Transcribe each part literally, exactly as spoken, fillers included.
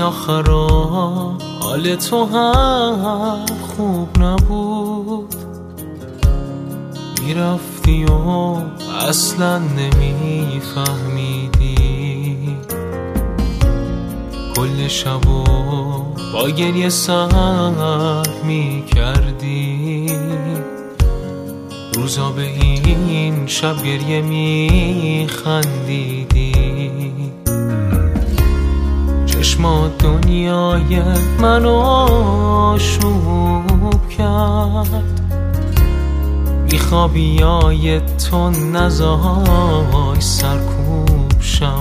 آخرا حال تو هم خوب نبود، میرفتی و اصلا نمیفهمیدی، کل شبو با گریه سر میکردی، روزا به این شب گریه میخندیدی، چشمات دنیای منو آشوب کرد، بیخوابیای تو نزای سرکوب شم،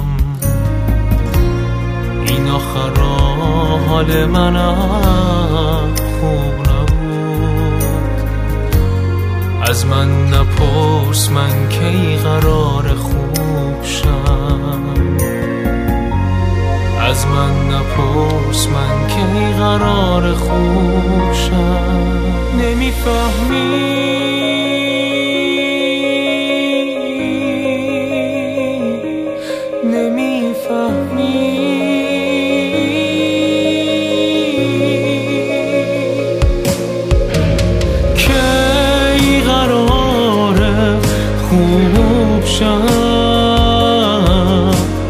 این آخرا حال منم خوب نبود، از من نپرس من کی قرار خوب شم، از من نپرس من کی قرار خوب شم. نمیفهمی نمیفهمی کی قراره خوب شم،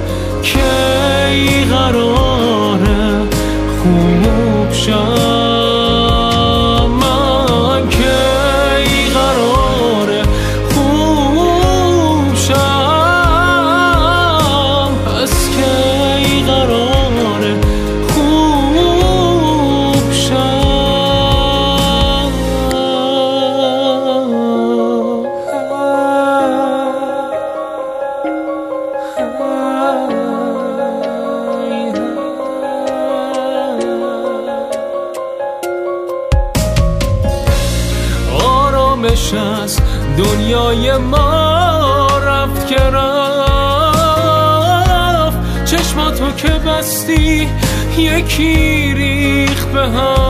کی قراره خوب شم، من کی قراره خوب شم، پس کی قراره خوب شم. آرامش از دنیای ما رفت که رفت، چشماتو که بستی یکی ریخ به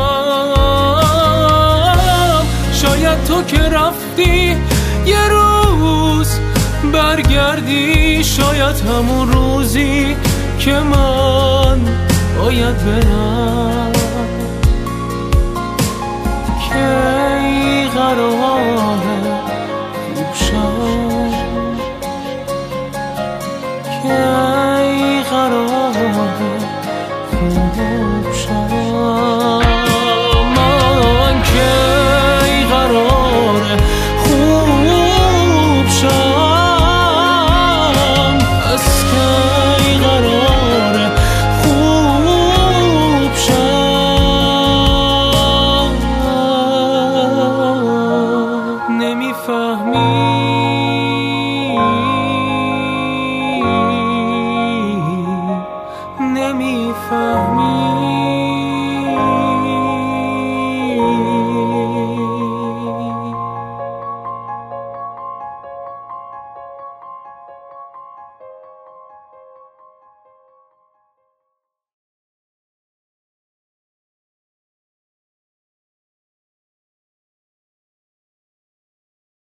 هم، شاید تو که رفتی یه روز برگردی، شاید همون روزی که من باید برم، کی قراره خوب شم، کی